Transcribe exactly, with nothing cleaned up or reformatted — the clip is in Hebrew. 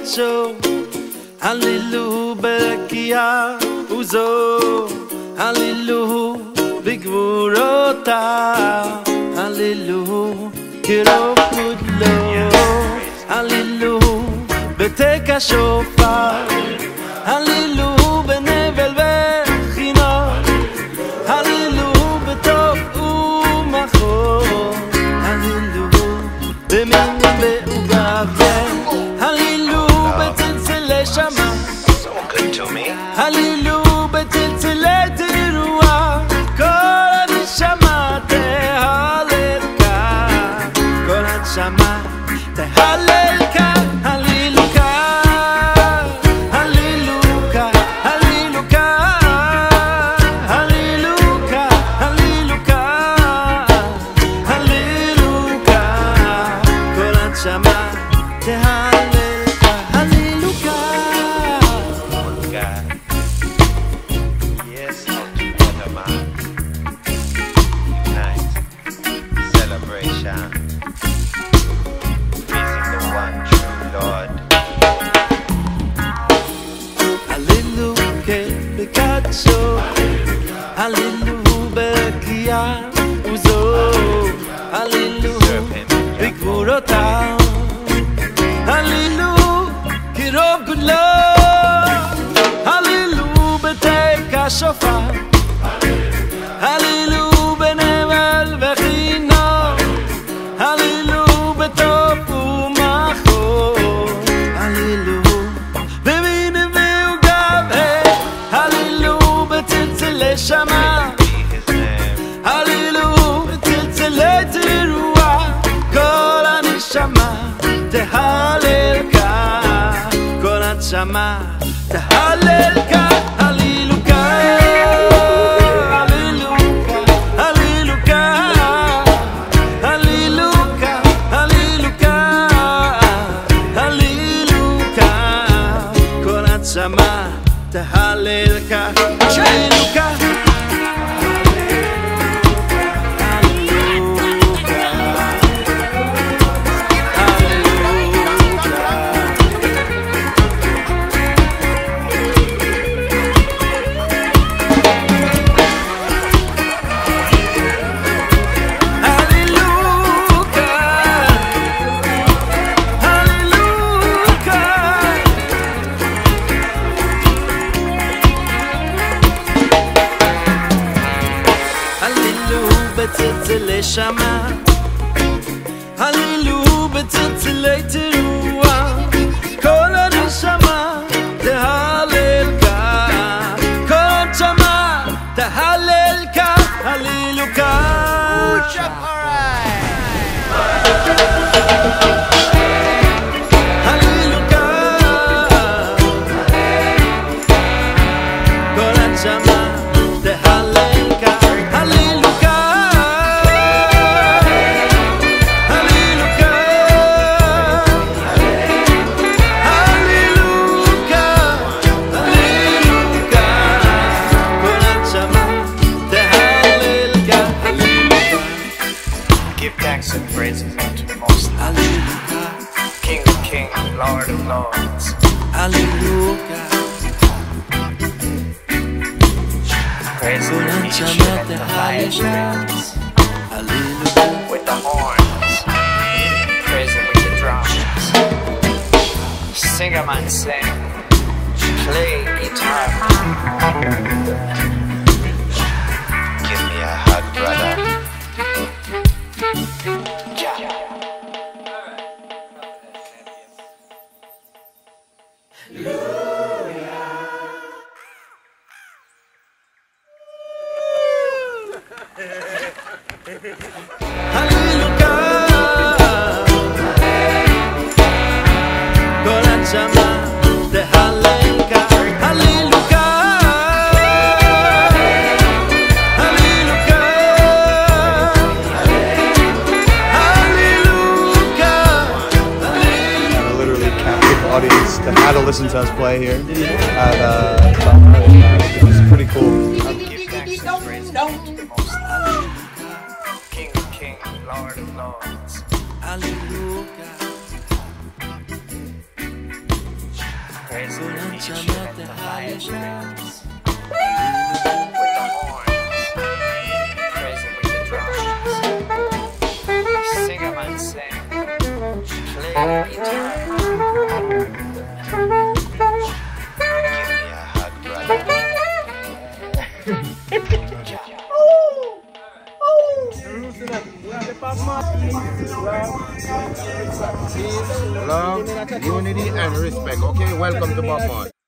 בקדשו, הללו ברקיע וזו, הללו בגבורותיו, הללו קרוב גודלו, הללו בתק השופר, הללו בנבל וחינות, הללו בטוב ומחור, הללו במין ועוגב, הללו בצלצלי שמה, הללו בצלצלי תרועה, כל הנשמה תהלל כאן, כל הנשמה תהלל כאן, הללו כאן, הללו כאן, הללו כאן, הללו כאן, הללו כאן, הללו כאן, כל הנשמה תהלל כאן, הללו כאן. Yes, together, man. Unite, celebration, praising the one true Lord. הללו בקדשו, הללו ברקיע וזו, הללו בגבורותיו, הללו קרוב גודלו, הללו בתק השופר, הללו בנבל וחינות, הללו בטוב ומחור, הללו במין ועוגב, הללו בצלצלי שמה, הללו בצלצלי תרועה, כל הנשמה תהלל כאן, כל הנשמה תהלל כאן, הללו כאן, הללו כאן, הללו כאן, הללו כאן, הללו כאן, הללו כאן, כל הנשמה תהלל כאן, הללו כאן. בצלצלי שמה, הללו בצלצלי תרועה, כל הנשמה תהלל כאן, כל הנשמה תהלל כאן, הללו כאן. הללו כאן, כל הנשמה תהלל כאן, הללו And praise Him to the Most High, King of Kings, Lord of Lords. Hallelujah. Praise Him with the instrument, the highest strings. Hallelujah. With the horns. Praise Him with the drums. Sing 'em and sing. Play guitar. Give me a hug, brother. Audience to how to listen to us play here at uh, it was pretty cool. Give thanks and praise to the Most High, King of Kings, Lord of Lords. Hallelujah. instrument, the highest strings. With the horns, present with the drums. Sing 'em and sing, play the guitar. Give me a hug, brother. Love, unity, and respect. Okay, welcome to Bob Marley.